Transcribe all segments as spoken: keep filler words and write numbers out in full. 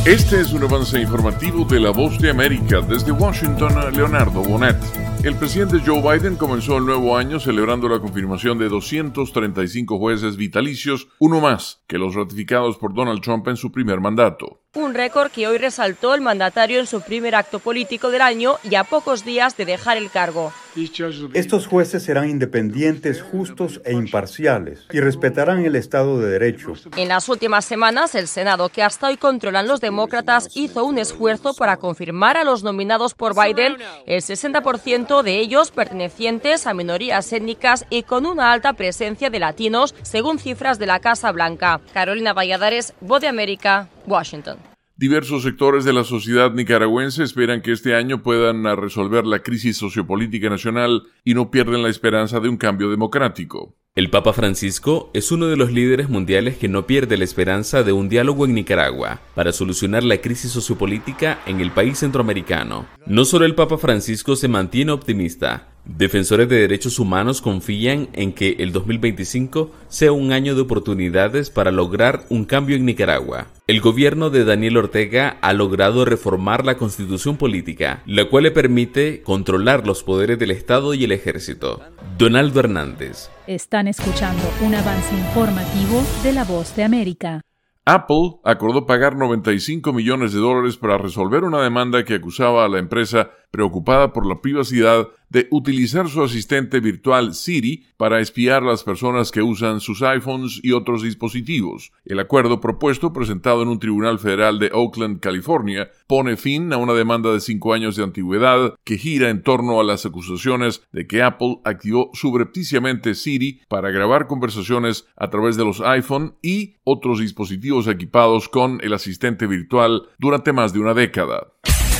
Este es un avance informativo de La Voz de América. Desde Washington, Leonardo Bonet. El presidente Joe Biden comenzó el nuevo año celebrando la confirmación de doscientos treinta y cinco jueces vitalicios, uno más que los ratificados por Donald Trump en su primer mandato. Un récord que hoy resaltó el mandatario en su primer acto político del año y a pocos días de dejar el cargo. Estos jueces serán independientes, justos e imparciales y respetarán el Estado de Derecho. En las últimas semanas, el Senado, que hasta hoy controlan los demócratas, hizo un esfuerzo para confirmar a los nominados por Biden, el sesenta por ciento de ellos pertenecientes a minorías étnicas y con una alta presencia de latinos, según cifras de la Casa Blanca. Carolina Valladares, Voz de América, Washington. Diversos sectores de la sociedad nicaragüense esperan que este año puedan resolver la crisis sociopolítica nacional y no pierden la esperanza de un cambio democrático. El Papa Francisco es uno de los líderes mundiales que no pierde la esperanza de un diálogo en Nicaragua para solucionar la crisis sociopolítica en el país centroamericano. No solo el Papa Francisco se mantiene optimista. Defensores de derechos humanos confían en que el dos mil veinticinco sea un año de oportunidades para lograr un cambio en Nicaragua. El gobierno de Daniel Ortega ha logrado reformar la constitución política, la cual le permite controlar los poderes del Estado y el ejército. Donaldo Hernández. Están escuchando un avance informativo de La Voz de América. Apple acordó pagar noventa y cinco millones de dólares para resolver una demanda que acusaba a la empresa, preocupada por la privacidad, de utilizar su asistente virtual Siri para espiar a las personas que usan sus iPhones y otros dispositivos. El acuerdo propuesto, presentado en un tribunal federal de Oakland, California, pone fin a una demanda de cinco años de antigüedad que gira en torno a las acusaciones de que Apple activó subrepticiamente Siri para grabar conversaciones a través de los iPhone y otros dispositivos equipados con el asistente virtual durante más de una década.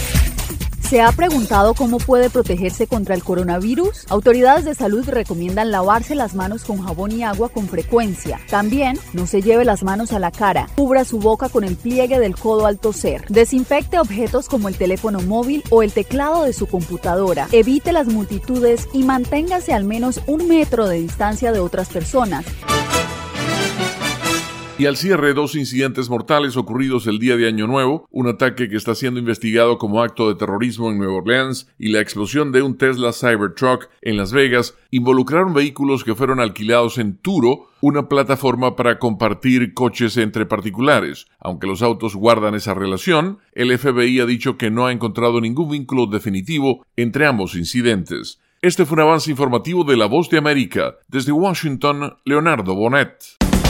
¿Se ha preguntado cómo puede protegerse contra el coronavirus? Autoridades de salud recomiendan lavarse las manos con jabón y agua con frecuencia. También, no se lleve las manos a la cara. Cubra su boca con el pliegue del codo al toser. Desinfecte objetos como el teléfono móvil o el teclado de su computadora. Evite las multitudes y manténgase al menos un metro de distancia de otras personas. Y al cierre, dos incidentes mortales ocurridos el día de Año Nuevo, un ataque que está siendo investigado como acto de terrorismo en Nueva Orleans y la explosión de un Tesla Cybertruck en Las Vegas involucraron vehículos que fueron alquilados en Turo, una plataforma para compartir coches entre particulares. Aunque los autos guardan esa relación, el F B I ha dicho que no ha encontrado ningún vínculo definitivo entre ambos incidentes. Este fue un avance informativo de La Voz de América. Desde Washington, Leonardo Bonet.